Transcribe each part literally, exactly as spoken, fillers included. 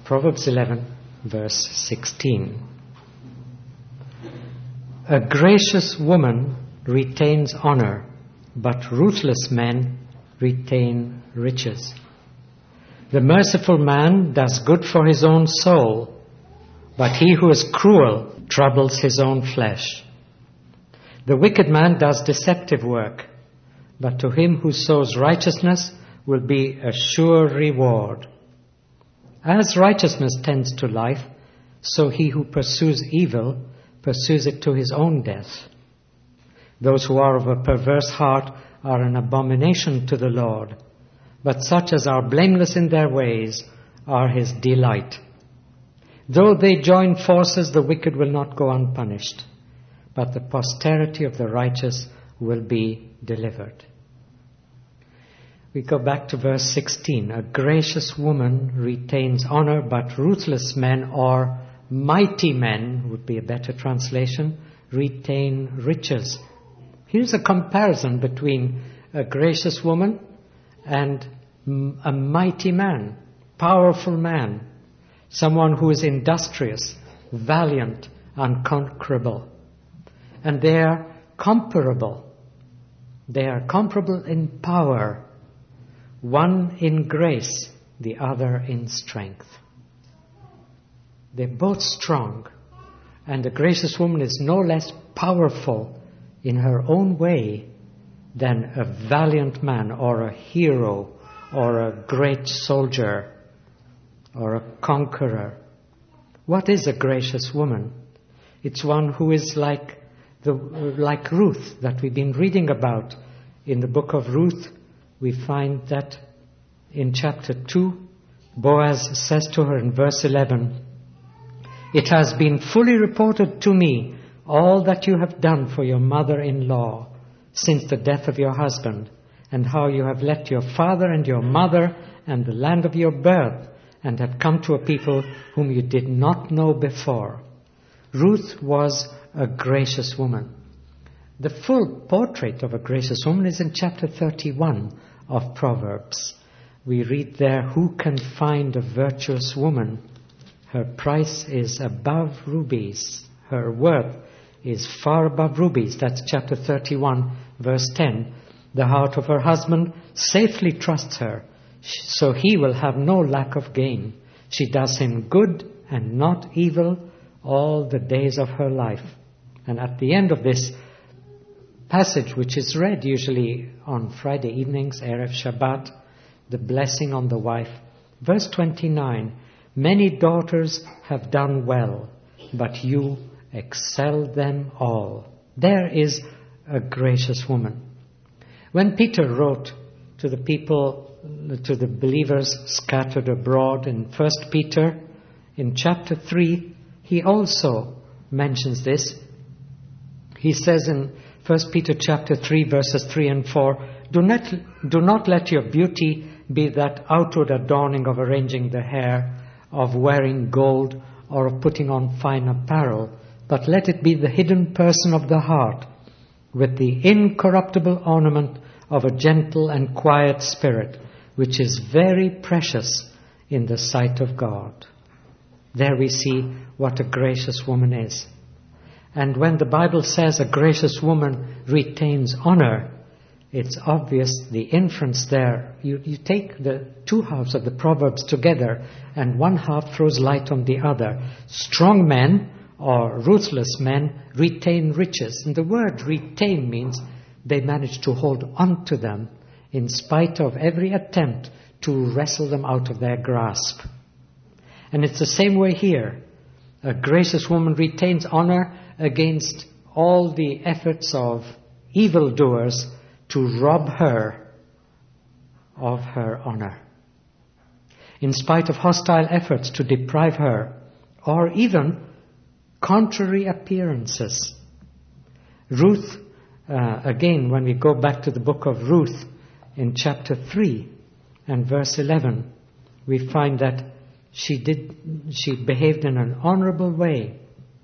Proverbs eleven, verse sixteen. A gracious woman retains honor, but ruthless men retain riches. The merciful man does good for his own soul, but he who is cruel troubles his own flesh. The wicked man does deceptive work, but to him who sows righteousness will be a sure reward. As righteousness tends to life, so he who pursues evil pursues it to his own death. Those who are of a perverse heart are an abomination to the Lord, but such as are blameless in their ways are his delight. Though they join forces, the wicked will not go unpunished, but the posterity of the righteous will be delivered. We go back to verse sixteen. A gracious woman retains honor, but ruthless men, or mighty men would be a better translation, retain riches. Here's a comparison between a gracious woman and a mighty man, powerful man, someone who is industrious, valiant, unconquerable. And they are comparable. They are comparable in power, one in grace, the other in strength. They're both strong, and the gracious woman is no less powerful in her own way than a valiant man or a hero or a great soldier or a conqueror. What is a gracious woman? It's one who is like the like Ruth that we've been reading about in the book of Ruth. We find that in chapter two, Boaz says to her in verse eleven, "It has been fully reported to me all that you have done for your mother-in-law since the death of your husband, and how you have left your father and your mother and the land of your birth, and have come to a people whom you did not know before." Ruth was a gracious woman. The full portrait of a gracious woman is in chapter thirty-one of Proverbs. We read there, "Who can find a virtuous woman? Her price is above rubies. Her worth is far above rubies." That's chapter thirty-one, verse ten. "The heart of her husband safely trusts her, so he will have no lack of gain. She does him good and not evil all the days of her life." And at the end of this passage, which is read usually on Friday evenings, Erev Shabbat, the blessing on the wife, verse twenty-nine, "Many daughters have done well, but you excel them all." There is a gracious woman. When Peter wrote to the people, to the believers scattered abroad in First Peter, in chapter three, he also mentions this. He says in First Peter chapter three, verses three and four, do not, do not let your beauty be that outward adorning of arranging the hair, of wearing gold, or of putting on fine apparel, but let it be the hidden person of the heart, with the incorruptible ornament of a gentle and quiet spirit, which is very precious in the sight of God. There we see what a gracious woman is. And when the Bible says a gracious woman retains honor, it's obvious the inference there. You, you take the two halves of the Proverbs together, and one half throws light on the other. Strong men or ruthless men retain riches. And the word retain means they manage to hold on to them in spite of every attempt to wrestle them out of their grasp. And it's the same way here. A gracious woman retains honor against all the efforts of evildoers to rob her of her honor. In spite of hostile efforts to deprive her, or even contrary appearances. Ruth, uh, again, when we go back to the book of Ruth in chapter three and verse eleven, we find that she did, she behaved in an honorable way.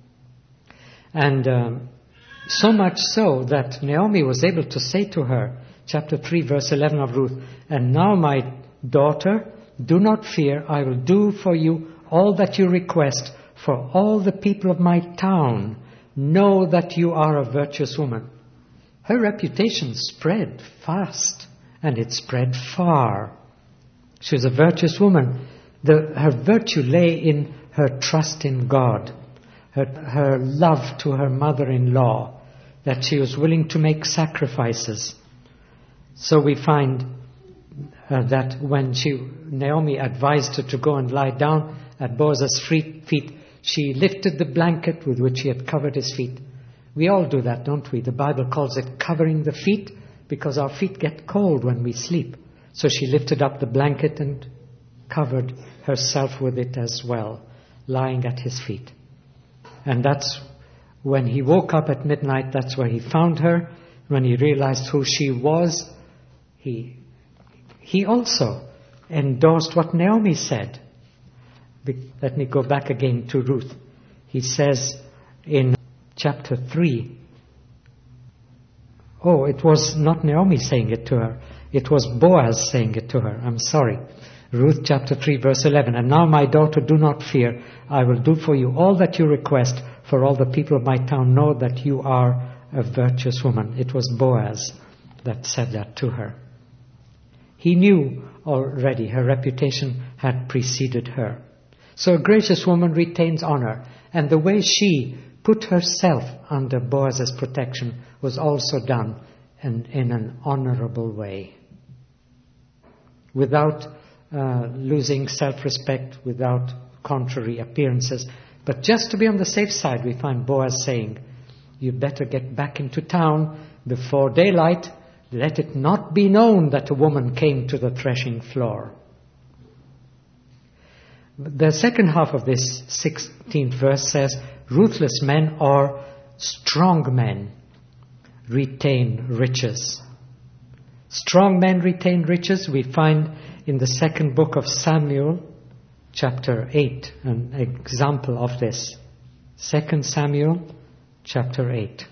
And um, so much so that Naomi was able to say to her, chapter three, verse eleven of Ruth, "And now, my daughter, do not fear, I will do for you all that you request for all the people of my town. Know that you are a virtuous woman." Her reputation spread fast, and it spread far. She was a virtuous woman. The, her virtue lay in her trust in God, her, her love to her mother-in-law, that she was willing to make sacrifices. So we find uh, that when she, Naomi advised her to go and lie down at Boaz's feet, she lifted the blanket with which he had covered his feet. We all do that, don't we? The Bible calls it covering the feet, because our feet get cold when we sleep. So she lifted up the blanket and covered herself with it as well, lying at his feet. And that's when he woke up at midnight, that's where he found her. When he realized who she was, he, he also endorsed what Naomi said. Let me go back again to Ruth. He says in chapter three, oh, it was not Naomi saying it to her. It was Boaz saying it to her. I'm sorry. Ruth chapter three verse eleven. "And now, my daughter, do not fear. I will do for you all that you request, for all the people of my town know that you are a virtuous woman." It was Boaz that said that to her. He knew already her reputation had preceded her. So a gracious woman retains honor, and the way she put herself under Boaz's protection was also done in, in an honorable way, without uh, losing self-respect, without contrary appearances. But just to be on the safe side, we find Boaz saying, "You better get back into town before daylight. Let it not be known that a woman came to the threshing floor." The second half of this sixteenth verse says, "Ruthless men or strong men retain riches." Strong men retain riches. We find in the second book of Samuel, chapter eight, an example of this. Second Samuel, chapter eight.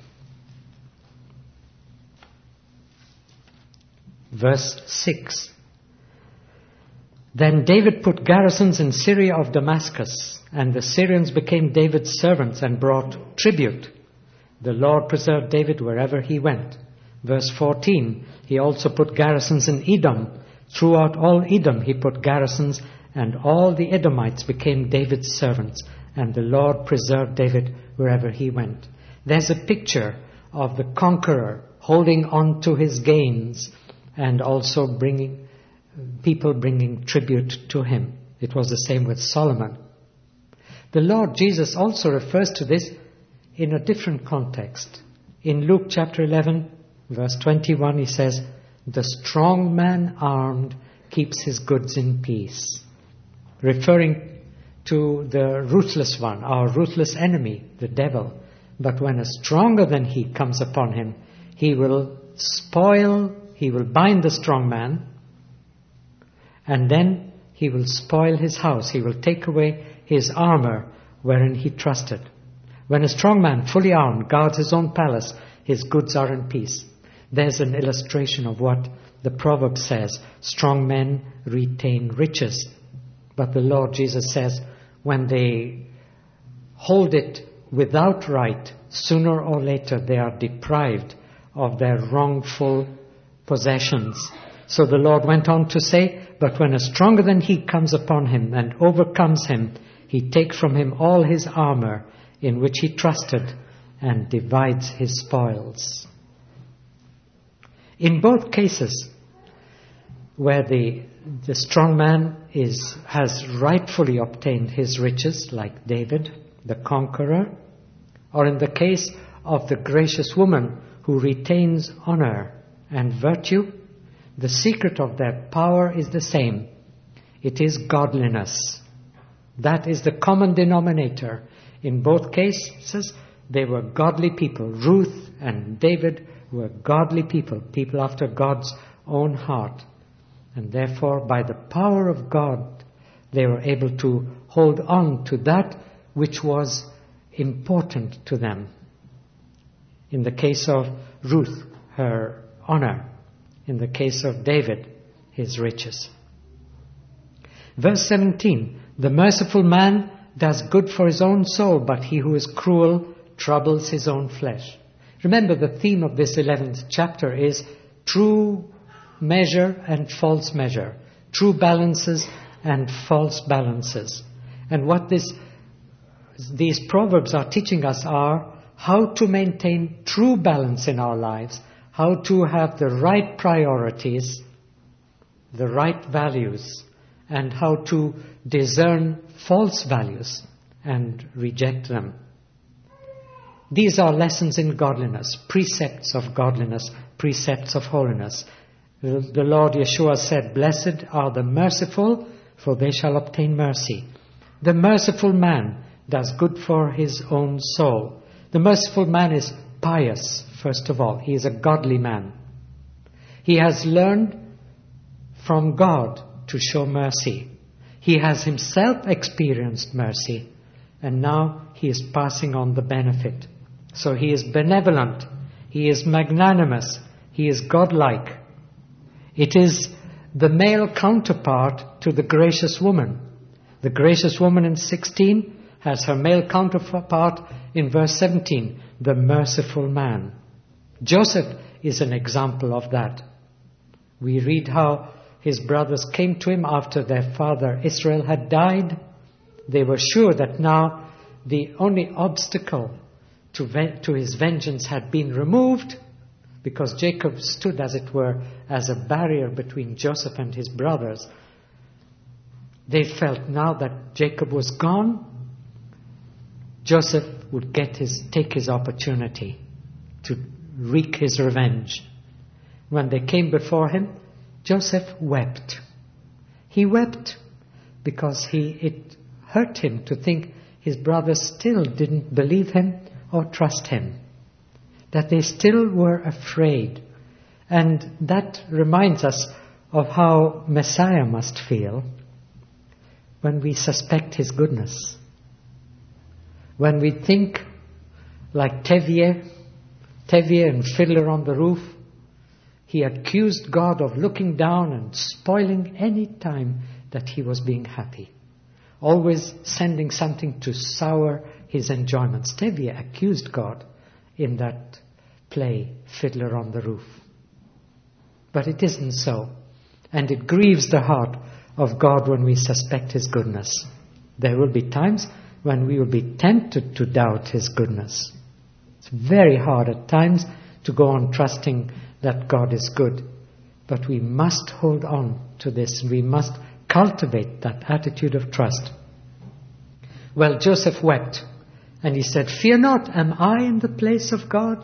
Verse six. "Then David put garrisons in Syria of Damascus, and the Syrians became David's servants and brought tribute. The Lord preserved David wherever he went." Verse fourteen, "He also put garrisons in Edom. Throughout all Edom he put garrisons, and all the Edomites became David's servants, and the Lord preserved David wherever he went." There's a picture of the conqueror holding on to his gains and also bringing people bringing tribute to him. It was the same with Solomon. The Lord Jesus also refers to this in a different context. In Luke chapter eleven, verse twenty-one, he says, "The strong man armed keeps his goods in peace," referring to the ruthless one, our ruthless enemy, the devil. But when a stronger than he comes upon him, he will spoil, he will bind the strong man, and then he will spoil his house. He will take away his armor wherein he trusted. When a strong man, fully armed, guards his own palace, his goods are in peace. There's an illustration of what the proverb says: strong men retain riches. But the Lord Jesus says, when they hold it without right, sooner or later they are deprived of their wrongful possessions. So the Lord went on to say, "But when a stronger than he comes upon him and overcomes him, he takes from him all his armor in which he trusted and divides his spoils." In both cases, where the, the strong man is, has rightfully obtained his riches, like David, the conqueror, or in the case of the gracious woman who retains honor and virtue, the secret of their power is the same. It is godliness. That is the common denominator. In both cases, they were godly people. Ruth and David were godly people, people after God's own heart. And therefore, by the power of God, they were able to hold on to that which was important to them. In the case of Ruth, her honor. In the case of David, his riches. Verse seventeen, The merciful man does good for his own soul, but he who is cruel troubles his own flesh. Remember, the theme of this eleventh chapter is true measure and false measure, true balances and false balances. And what this, these proverbs are teaching us are how to maintain true balance in our lives, how to have the right priorities, the right values, and how to discern false values and reject them. These are lessons in godliness, precepts of godliness, precepts of holiness. The Lord Yeshua said, "Blessed are the merciful, for they shall obtain mercy." The merciful man does good for his own soul. The merciful man is pious, first of all. He is a godly man. He has learned from God to show mercy. He has himself experienced mercy, and now he is passing on the benefit. So he is benevolent, he is magnanimous, he is godlike. It is the male counterpart to the gracious woman. The gracious woman in sixteen has her male counterpart in verse seventeen, the merciful man. Joseph is an example of that. We read how his brothers came to him after their father Israel had died. They were sure that now the only obstacle to, ve- to his vengeance had been removed, because Jacob stood, as it were, as a barrier between Joseph and his brothers. They felt now that Jacob was gone, Joseph would get his, take his opportunity to wreak his revenge. When they came before him, Joseph wept. He wept because he, it hurt him to think his brothers still didn't believe him or trust him, that they still were afraid. And that reminds us of how Messiah must feel when we suspect his goodness. When we think, like Tevye, Tevye and Fiddler on the Roof, he accused God of looking down and spoiling any time that he was being happy, always sending something to sour his enjoyments. Tevye accused God in that play, Fiddler on the Roof. But it isn't so. And it grieves the heart of God when we suspect his goodness. There will be times when we will be tempted to doubt his goodness. It's very hard at times to go on trusting that God is good. But we must hold on to this. We must cultivate that attitude of trust. Well, Joseph wept and he said, "Fear not, am I in the place of God?"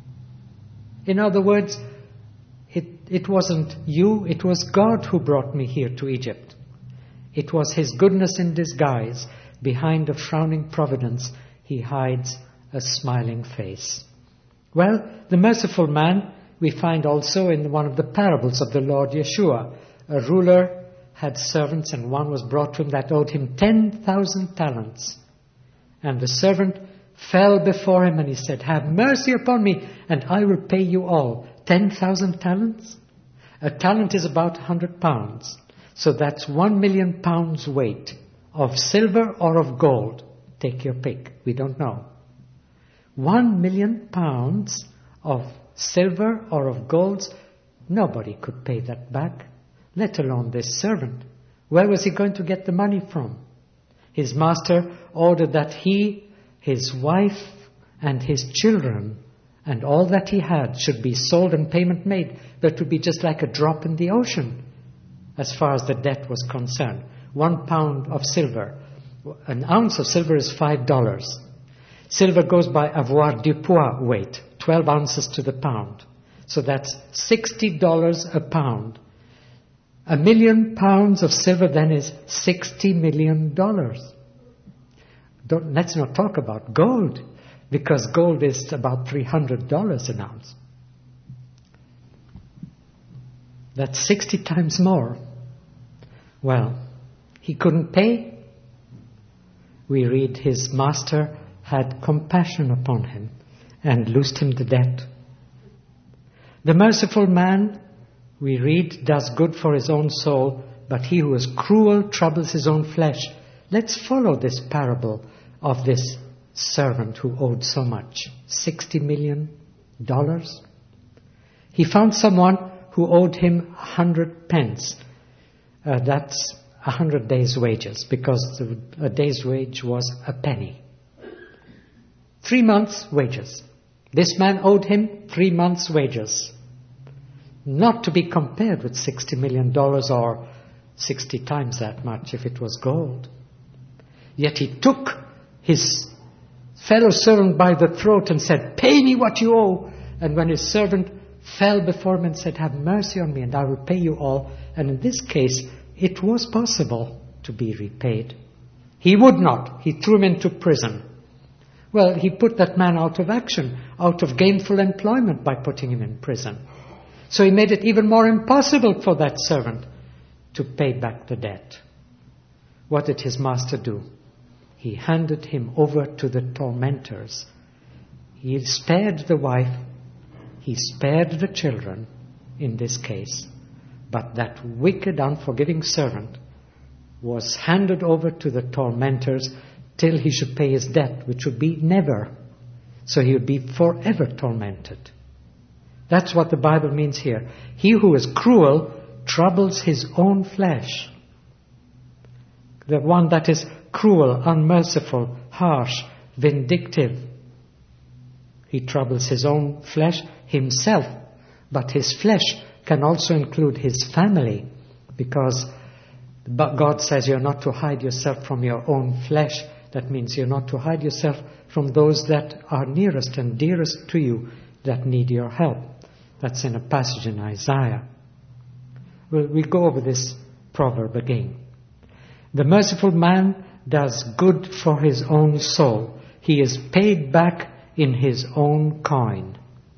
In other words, it, it wasn't you, it was God who brought me here to Egypt. It was his goodness in disguise. Behind a frowning providence, he hides a smiling face. Well, the merciful man we find also in one of the parables of the Lord Yeshua. A ruler had servants, and one was brought to him that owed him ten thousand talents. And the servant fell before him and he said, "Have mercy upon me and I will pay you all." ten thousand talents? A talent is about one hundred pounds. So that's one million pounds weight of silver or of gold. Take your pick. We don't know. One million pounds of silver or of gold, nobody could pay that back, let alone this servant. Where was he going to get the money from? His master ordered that he, his wife, and his children, and all that he had should be sold and payment made. That would be just like a drop in the ocean as far as the debt was concerned. One pound of silver. An ounce of silver is five dollars. Silver goes by avoir du poids weight, twelve ounces to the pound. So that's sixty dollars a pound. A million pounds of silver then is sixty million dollars. Don't, let's not talk about gold, because gold is about three hundred dollars an ounce. That's sixty times more. Well, he couldn't pay. We read his master had compassion upon him and loosed him the debt. The merciful man, we read, does good for his own soul, but he who is cruel troubles his own flesh. Let's follow this parable of this servant who owed so much, sixty million dollars. He found someone who owed him a hundred pence. Uh, that's a hundred days' wages, because the, a day's wage was a penny. Three months' wages. This man owed him three months' wages. Not to be compared with sixty million dollars or sixty times that much if it was gold. Yet he took his fellow servant by the throat and said, "Pay me what you owe." And when his servant fell before him and said, "Have mercy on me and I will pay you all." And in this case, it was possible to be repaid. He would not. He threw him into prison. Well, he put that man out of action, out of gainful employment by putting him in prison. So he made it even more impossible for that servant to pay back the debt. What did his master do? He handed him over to the tormentors. He spared the wife. He spared the children in this case. But that wicked, unforgiving servant was handed over to the tormentors till he should pay his debt, which would be never. So he would be forever tormented. That's what the Bible means here. He who is cruel troubles his own flesh. The one that is cruel, unmerciful, harsh, vindictive, he troubles his own flesh himself. But his flesh can also include his family, because God says you're not to hide yourself from your own flesh. That means you're not to hide yourself from those that are nearest and dearest to you that need your help. That's in a passage in Isaiah. Well, we go over this proverb again. The merciful man does good for his own soul. He is paid back in his own coin.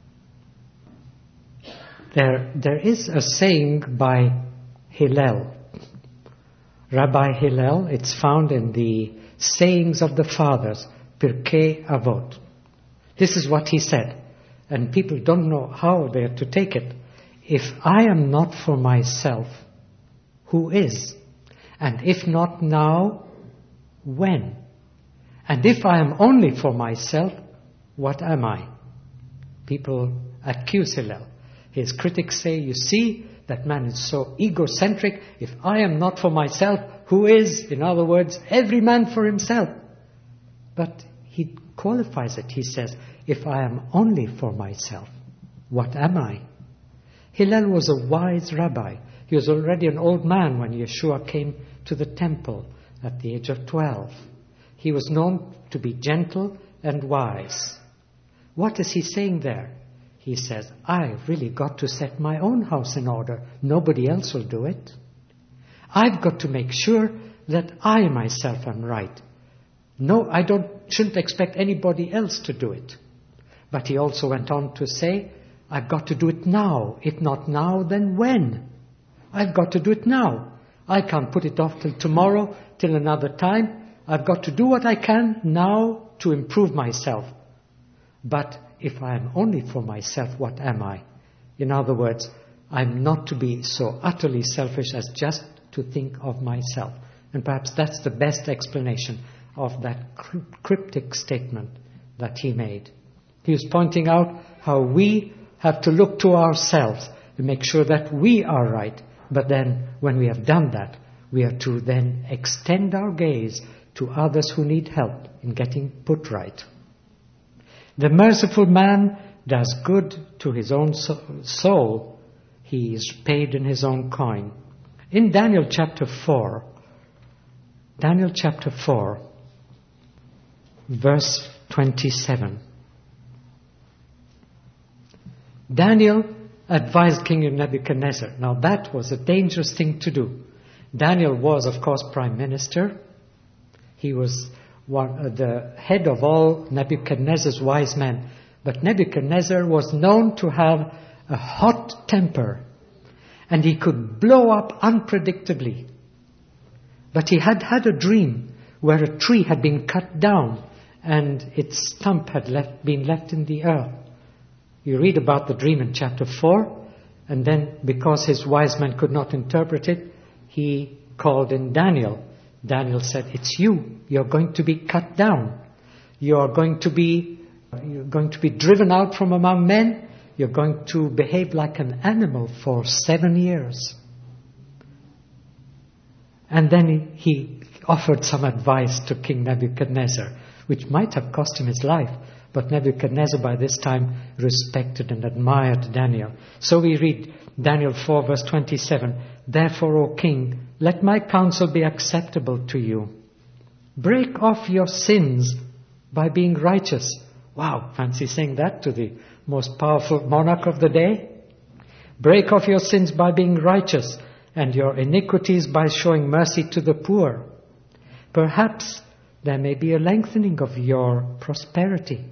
There, there is a saying by Hillel. Rabbi Hillel, it's found in the Sayings of the Fathers, Pirkei Avot. This is what he said, and people don't know how they are to take it. If I am not for myself, who is? And if not now, when? And if I am only for myself, what am I? People accuse Hillel. His critics say, you see, that man is so egocentric. If I am not for myself, who is? In other words, every man for himself. But he qualifies it. He says, if I am only for myself, what am I? Hillel was a wise rabbi. He was already an old man when Yeshua came to the temple at the age of twelve. He was known to be gentle and wise. What is he saying there? He says, I've really got to set my own house in order. Nobody else will do it. I've got to make sure that I myself am right. No, I don't, shouldn't expect anybody else to do it. But he also went on to say, I've got to do it now. If not now, then when? I've got to do it now. I can't put it off till tomorrow, till another time. I've got to do what I can now to improve myself. But if I am only for myself, what am I? In other words, I'm not to be so utterly selfish as just to think of myself. And perhaps that's the best explanation of that cryptic statement that he made. He was pointing out how we have to look to ourselves to make sure that we are right. But then when we have done that, we are to then extend our gaze to others who need help in getting put right. The merciful man does good to his own soul. He is paid in his own coin. In Daniel chapter four, Daniel chapter four, verse twenty-seven. Daniel advised King Nebuchadnezzar. Now that was a dangerous thing to do. Daniel was, of course, prime minister. He was one, uh, the head of all Nebuchadnezzar's wise men. But Nebuchadnezzar was known to have a hot temper, and he could blow up unpredictably. But he had had a dream where a tree had been cut down and its stump had left, been left in the earth. You read about the dream in chapter four, and then because his wise men could not interpret it, he called in Daniel Daniel said, it's you. You're going to be cut down. You're going to be, you're going to be driven out from among men. You're going to behave like an animal for seven years. And then he, he offered some advice to King Nebuchadnezzar, which might have cost him his life. But Nebuchadnezzar by this time respected and admired Daniel. So we read Daniel four verse twenty-seven, therefore, O king, let my counsel be acceptable to you. Break off your sins by being righteous. Wow, fancy saying that to the most powerful monarch of the day. Break off your sins by being righteous, and your iniquities by showing mercy to the poor. Perhaps there may be a lengthening of your prosperity.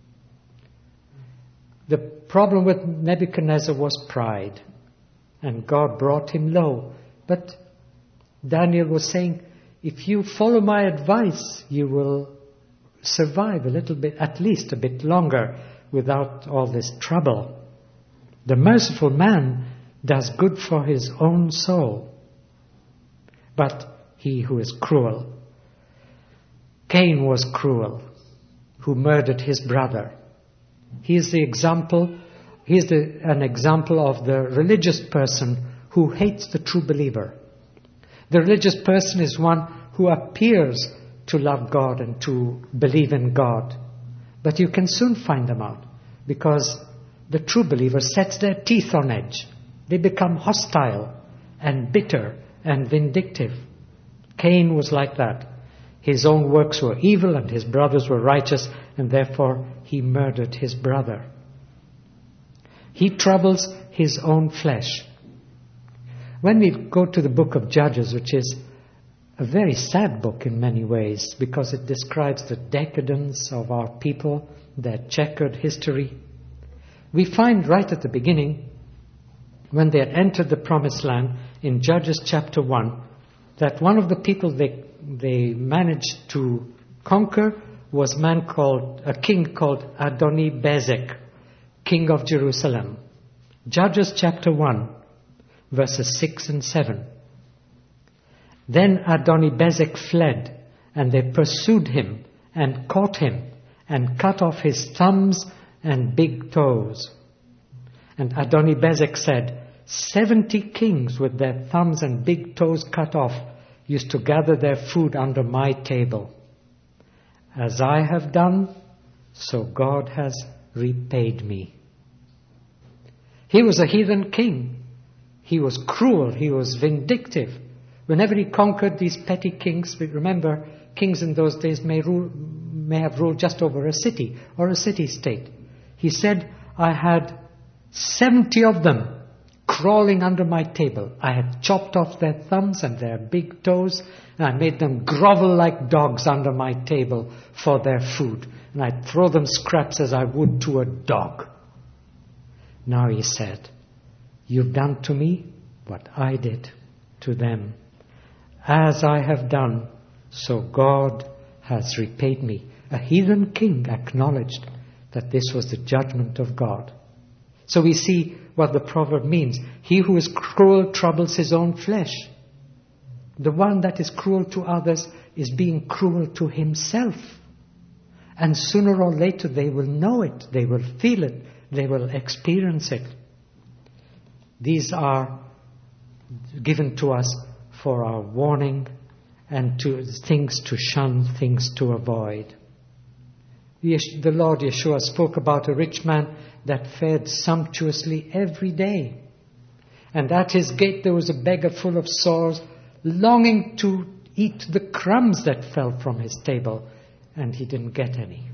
The problem with Nebuchadnezzar was pride, and God brought him low. But Daniel was saying, if you follow my advice, you will survive a little bit, at least a bit longer, without all this trouble. The merciful man does good for his own soul, but he who is cruel. Cain was cruel, who murdered his brother. He is the example, he is the, an example of the religious person who hates the true believer. The religious person is one who appears to love God and to believe in God. But you can soon find them out, because the true believer sets their teeth on edge. They become hostile and bitter and vindictive. Cain was like that. His own works were evil and his brothers were righteous, and therefore he murdered his brother. He troubles his own flesh. When we go to the book of Judges, which is a very sad book in many ways, because it describes the decadence of our people, their checkered history, we find right at the beginning, when they had entered the promised land, in Judges chapter one, that one of the people they they managed to conquer was man called a king called Adoni-Bezek, king of Jerusalem. Judges chapter one, verses six and seven. Then Adoni-Bezek fled, and they pursued him and caught him and cut off his thumbs and big toes. And Adoni-Bezek said, seventy kings with their thumbs and big toes cut off used to gather their food under my table. As I have done, so God has repaid me. He was a heathen king. He was cruel. He was vindictive. Whenever he conquered these petty kings, remember, kings in those days may rule, may have ruled just over a city or a city-state. He said, I had seventy of them crawling under my table. I had chopped off their thumbs and their big toes, and I made them grovel like dogs under my table for their food. And I'd throw them scraps as I would to a dog. Now he said, you've done to me what I did to them. As I have done, so God has repaid me. A heathen king acknowledged that this was the judgment of God. So we see what the proverb means. He who is cruel troubles his own flesh. The one that is cruel to others is being cruel to himself. And sooner or later they will know it, they will feel it, they will experience it. These are given to us for our warning and to things to shun, things to avoid. The Lord Yeshua spoke about a rich man that fared sumptuously every day. And at his gate there was a beggar full of sores, longing to eat the crumbs that fell from his table, and he didn't get any.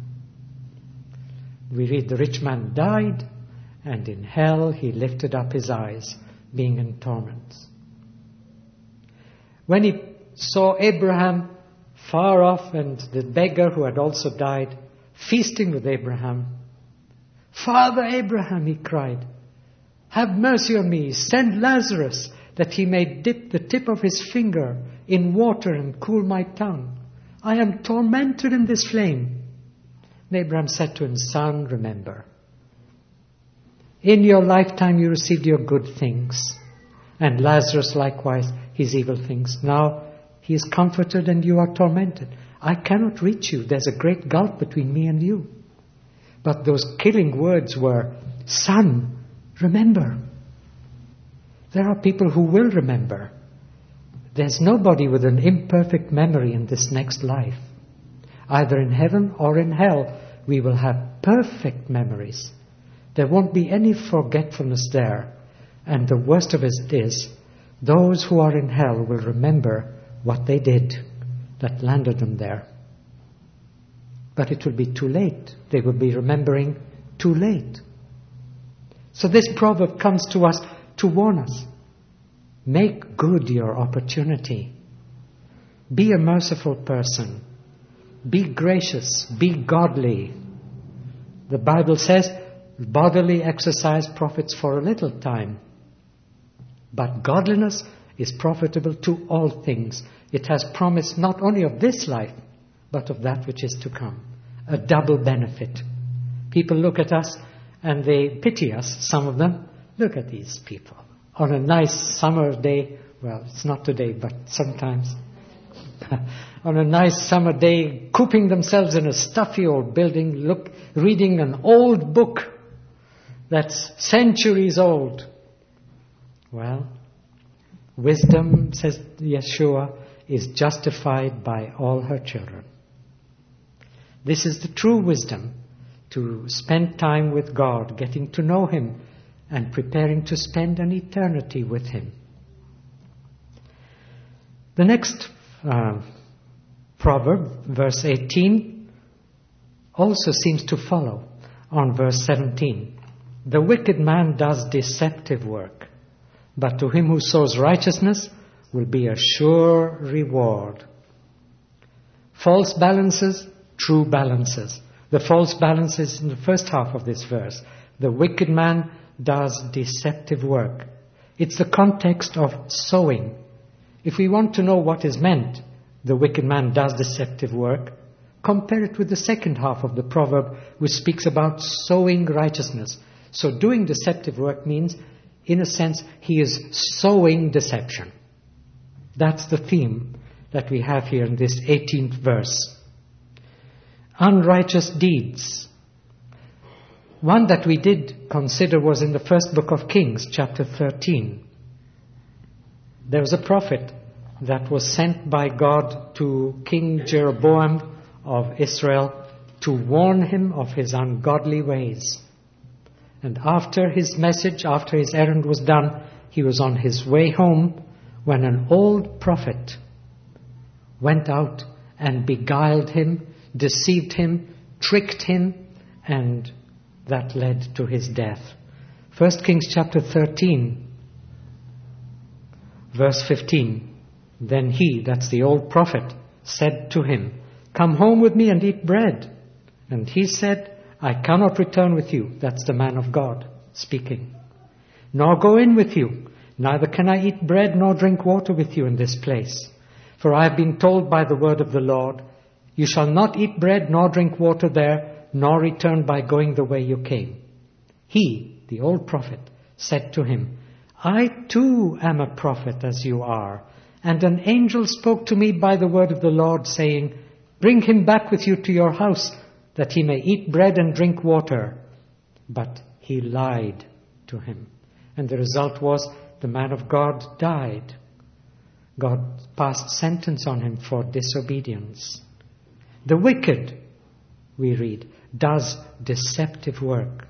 We read the rich man died, and in hell he lifted up his eyes, being in torments. When he saw Abraham far off and the beggar who had also died, feasting with Abraham, Father Abraham, he cried, have mercy on me, send Lazarus that he may dip the tip of his finger in water and cool my tongue. I am tormented in this flame. And Abraham said to him, Son, remember, in your lifetime you received your good things, and Lazarus likewise his evil things. Now He is comforted and you are tormented. I cannot reach you. There's a great gulf between me and you. But those killing words were, son, remember. There are people who will remember. There's nobody with an imperfect memory in this next life. Either in heaven or in hell, we will have perfect memories. There won't be any forgetfulness there. And the worst of it is, those who are in hell will remember what they did that landed them there. But it will be too late. They will be remembering too late. So this proverb comes to us to warn us. Make good your opportunity. Be a merciful person. Be gracious. Be godly. The Bible says, bodily exercise profits for a little time. But godliness is profitable to all things. It has promise not only of this life, but of that which is to come. A double benefit. People look at us and they pity us, some of them. Look at these people. On a nice summer day, well, it's not today, but sometimes. On a nice summer day, cooping themselves in a stuffy old building, look, reading an old book that's centuries old. Well, wisdom, says Yeshua, is justified by all her children. This is the true wisdom, to spend time with God, getting to know Him, and preparing to spend an eternity with Him. The next uh, proverb, verse eighteen, also seems to follow on verse seventeen. The wicked man does deceptive work, but to him who sows righteousness will be a sure reward. False balances, true balances. The false balance is in the first half of this verse. The wicked man does deceptive work. It's the context of sowing. If we want to know what is meant, the wicked man does deceptive work, compare it with the second half of the proverb, which speaks about sowing righteousness. So doing deceptive work means, in a sense, he is sowing deception. That's the theme that we have here in this eighteenth verse. Unrighteous deeds. One that we did consider was in the first book of Kings, chapter thirteen. There was a prophet that was sent by God to King Jeroboam of Israel to warn him of his ungodly ways. And after his message, after his errand was done, he was on his way home when an old prophet went out and beguiled him, deceived him, tricked him, and that led to his death. First Kings chapter thirteen, verse fifteen. Then he, that's the old prophet, said to him, "Come home with me and eat bread." And he said, "I cannot return with you." That's the man of God speaking. "Nor go in with you. Neither can I eat bread nor drink water with you in this place. For I have been told by the word of the Lord, you shall not eat bread nor drink water there, nor return by going the way you came." He, the old prophet, said to him, "I too am a prophet as you are. And an angel spoke to me by the word of the Lord, saying, bring him back with you to your house, that he may eat bread and drink water." But he lied to him. And the result was the man of God died. God passed sentence on him for disobedience. The wicked, we read, does deceptive work.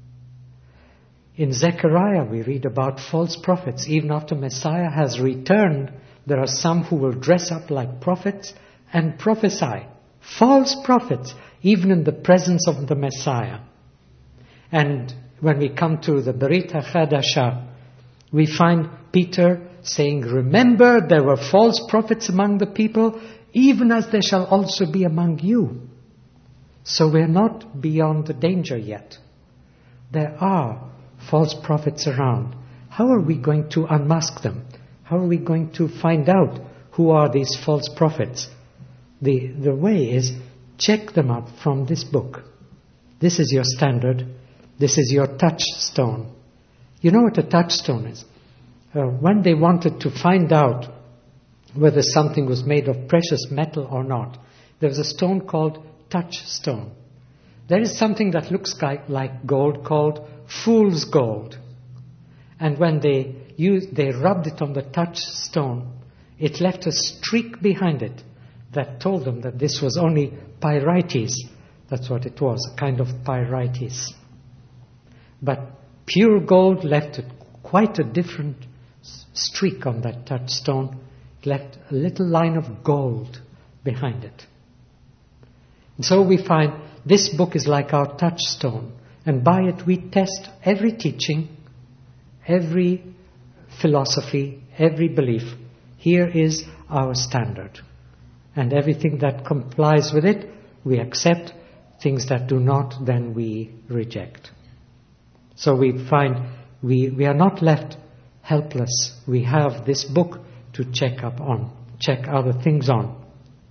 In Zechariah we read about false prophets. Even after Messiah has returned, there are some who will dress up like prophets and prophesy. False prophets, even in the presence of the Messiah. And when we come to the Berita Chadasha, we find Peter saying, "Remember, there were false prophets among the people, even as there shall also be among you." So we're not beyond the danger yet. There are false prophets around. How are we going to unmask them? How are we going to find out who are these false prophets? The, the way is, check them up from this book. This is your standard. This is your touchstone. You know what a touchstone is? Uh, when they wanted to find out whether something was made of precious metal or not. There was a stone called touchstone. There is something that looks like, like gold called fool's gold. And when they used, they rubbed it on the touchstone, it left a streak behind it that told them that this was only pyrites. That's what it was, a kind of pyrites. But pure gold left a, quite a different streak on that touchstone. It left a little line of gold behind it. And so we find this book is like our touchstone. And by it we test every teaching, every philosophy, every belief. Here is our standard. And everything that complies with it, we accept. Things that do not, then we reject. So we find we, we are not left helpless. We have this book to check up on, check other things on.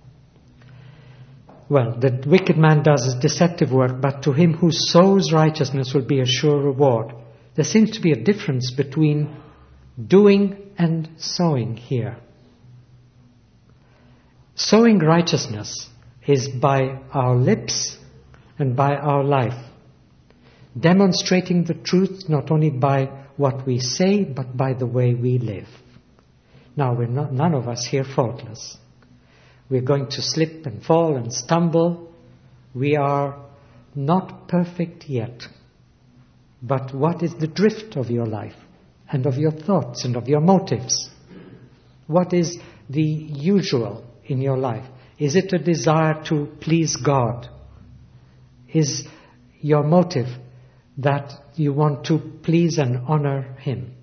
Well, the wicked man does his deceptive work, but to him who sows righteousness will be a sure reward. There seems to be a difference between doing and sowing here. Sowing righteousness is by our lips and by our life, demonstrating the truth not only by what we say, but by the way we live. Now, we're not, none of us here faultless. We're going to slip and fall and stumble. We are not perfect yet. But what is the drift of your life and of your thoughts and of your motives? What is the usual in your life? Is it a desire to please God? Is your motive that you want to please and honor Him?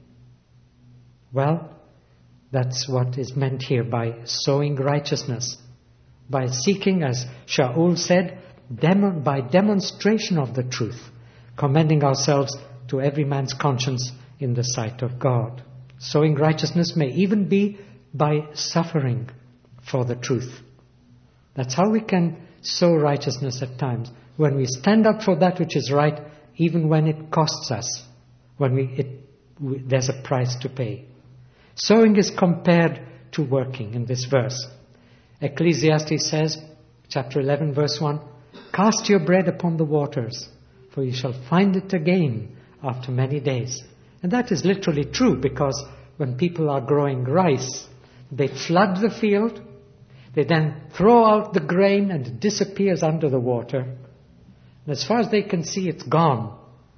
Well, that's what is meant here by sowing righteousness. By seeking, as Shaul said, demo- by demonstration of the truth, commending ourselves to every man's conscience in the sight of God. Sowing righteousness may even be by suffering for the truth. That's how we can sow righteousness at times. When we stand up for that which is right, even when it costs us, when we, it, we, there's a price to pay. Sowing is compared to working in this verse. Ecclesiastes says, chapter eleven, verse one, "Cast your bread upon the waters, for you shall find it again after many days." And that is literally true, because when people are growing rice, they flood the field, they then throw out the grain and it disappears under the water. And as far as they can see, it's gone.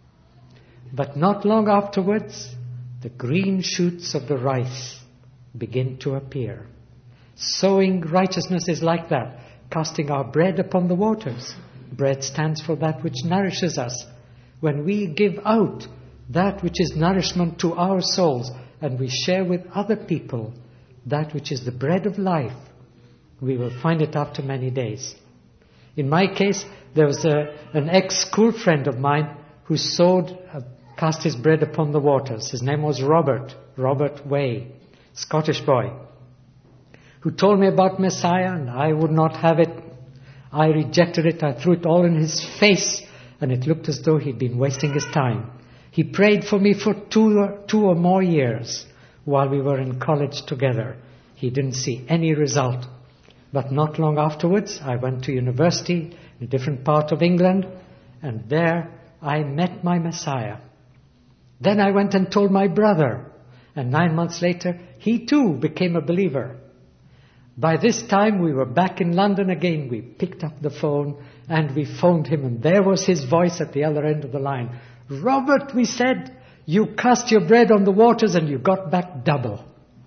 But not long afterwards, the green shoots of the rice begin to appear. Sowing righteousness is like that, casting our bread upon the waters. Bread stands for that which nourishes us. When we give out that which is nourishment to our souls, and we share with other people that which is the bread of life, we will find it after many days. In my case, there was a, an ex-school friend of mine who sowed, uh, cast his bread upon the waters. His name was Robert, Robert Way, Scottish boy, who told me about Messiah, and I would not have it. I rejected it. I threw it all in his face, and it looked as though he'd been wasting his time. He prayed for me for two or, two or more years while we were in college together. He didn't see any result. But not long afterwards, I went to university in a different part of England, and there I met my Messiah. Then I went and told my brother, and nine months later, he too became a believer. By this time, we were back in London again. We picked up the phone, and we phoned him, and there was his voice at the other end of the line. "Robert," we said, "you cast your bread on the waters, and you got back double."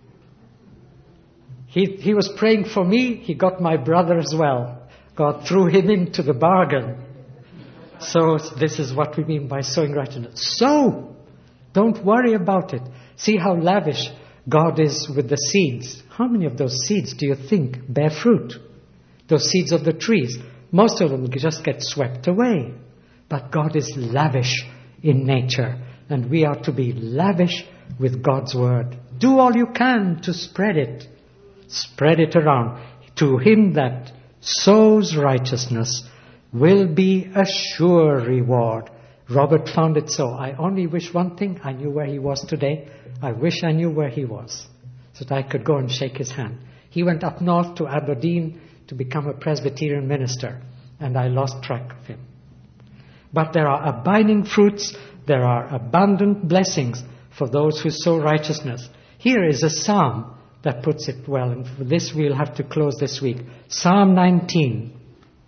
He, he was praying for me. He got my brother as well. God threw him into the bargain. So this is what we mean by sowing righteousness. Sow! Don't worry about it. See how lavish God is with the seeds. How many of those seeds do you think bear fruit? Those seeds of the trees. Most of them just get swept away. But God is lavish in nature. And we are to be lavish with God's word. Do all you can to spread it. Spread it around. To him that sows righteousness will be a sure reward. Robert found it so. I only wish one thing. I knew where he was today. I wish I knew where he was, so that I could go and shake his hand. He went up north to Aberdeen to become a Presbyterian minister, and I lost track of him. But there are abiding fruits, there are abundant blessings for those who sow righteousness. Here is a psalm that puts it well, and for this we'll have to close this week. Psalm nineteen.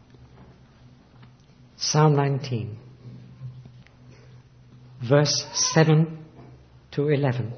Psalm nineteen. Verse seven to eleven.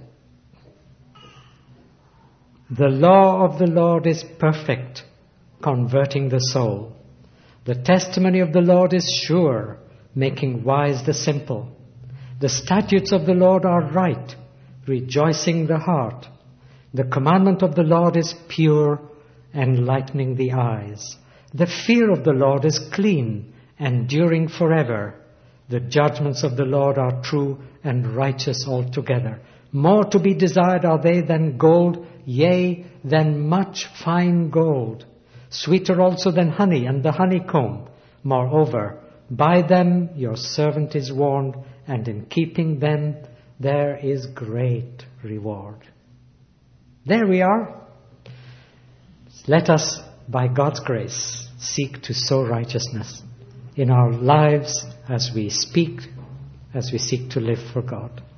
The law of the Lord is perfect, converting the soul. The testimony of the Lord is sure, making wise the simple. The statutes of the Lord are right, rejoicing the heart. The commandment of the Lord is pure, enlightening the eyes. The fear of the Lord is clean, enduring forever. The judgments of the Lord are true and righteous altogether. More to be desired are they than gold, yea, than much fine gold. Sweeter also than honey and the honeycomb. Moreover, by them your servant is warned, and in keeping them there is great reward. There we are. Let us, by God's grace, seek to sow righteousness in our lives as we speak, as we seek to live for God.